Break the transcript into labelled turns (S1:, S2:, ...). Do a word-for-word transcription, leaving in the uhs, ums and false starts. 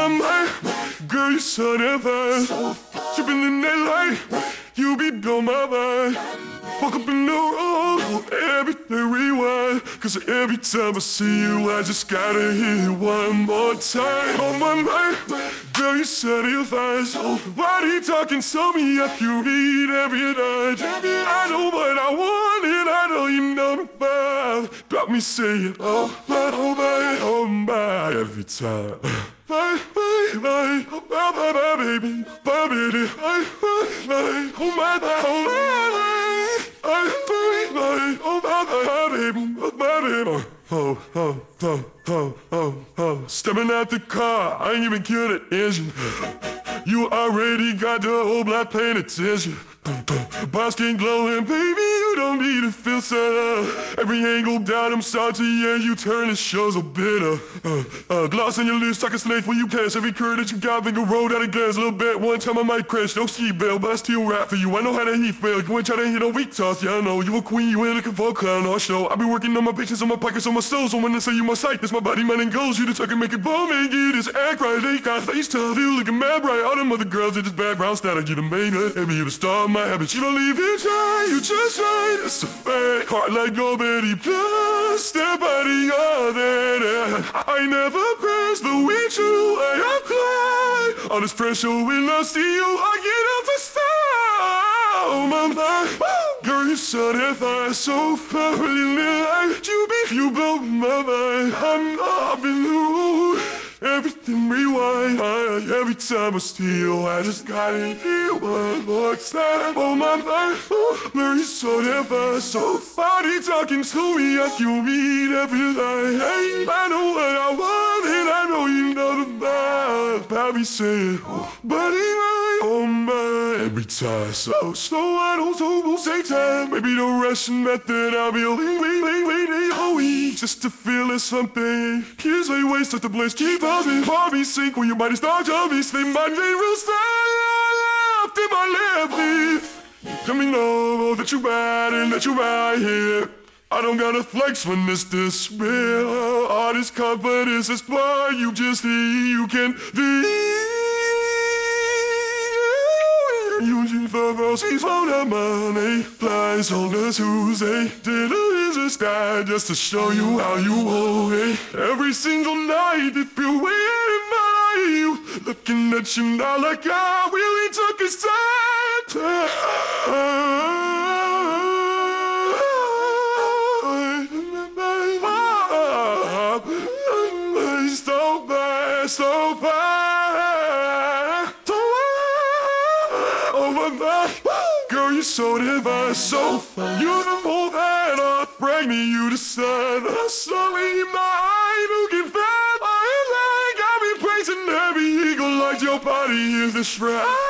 S1: my mind. Girl, you so damn fast. Tripping in that light, you be on my mind. Walk up in the road, everything rewind. Cause every time I see you, I just gotta hear you one more time. On my mind, girl, you said it fast. Why are you talking to me after you read every night? I know what I want and I know you know me well. Got me saying, oh my, oh my, oh my, every time. Bye, bye, bye, oh my, my, my baby, my baby, bye, bye, bye, oh my, my, oh my, bye, bye, bye, oh my, my, my baby, oh my baby. Oh, oh, oh, oh, oh, oh. Stepping out the car, I ain't even killed the engine. You already got the whole block paying attention. Boss skin glowing, baby, you don't need to feel sad. Every angle down, I'm salty, yeah, you turn the shows a bitter. Uh, uh, gloss on your lips, like a snake when you pass. Every curve that you got, finger rolled out of glass a little bit. One time I might crash, no ski bell, but I still rap for you. I know how that heat feel. You ain't try to hit on weak toss, yeah, I know. You a queen, you ain't looking for a clown or show. I be working on my patience, on my pockets, on my soul. So when they say you my sight, that's my body, man, and goals. You the tuck and make it bomb and get this act right. They got face tough, you looking mad right. All them other girls in this background static, you the main heavy, you the star of my habits. You don't leave it try, you just try. It's a fact, heart like nobody plus. That body other. I never press, but with you I apply. All this pressure when I see you, I get up to style. Oh my mind, girl, you so damn fine, so far, really like you be, you blow my mind. I'm up in the mood. Everything rewind, I, every time I steal, I just gotta hear one more time. Oh my mind, oh, girl, you so damn fine, so funny talking to me like you read every line. Hey, I know what I want and I know you know the vibe. Probably saying, oh, buddy, my, oh my, every time. So, so I don't, so won't say time. Maybe the Russian method, I'll be waiting, waiting, waiting, oh, we just to feel it something. Here's a waste of the bliss, keep Bobby sink when your body starts jumping. Stay my name real soft in my left. Tell me no that you bad and that you right here. I don't gotta flex when it's this real. All this confidence is why you just see you can be. Using the roses on the Monday, flies on the Tuesday. Dinner is a style just to show you how you hold it. Every single night, if you're waiting by you, looking at you now like I really took his time. So bad, so bad. Oh my God, girl, you're so divine, so fine. You're the whole that off, bring me you the sun. I'm so in my eye, looking fat. I like I've been praising every eagle like your body is the shrine.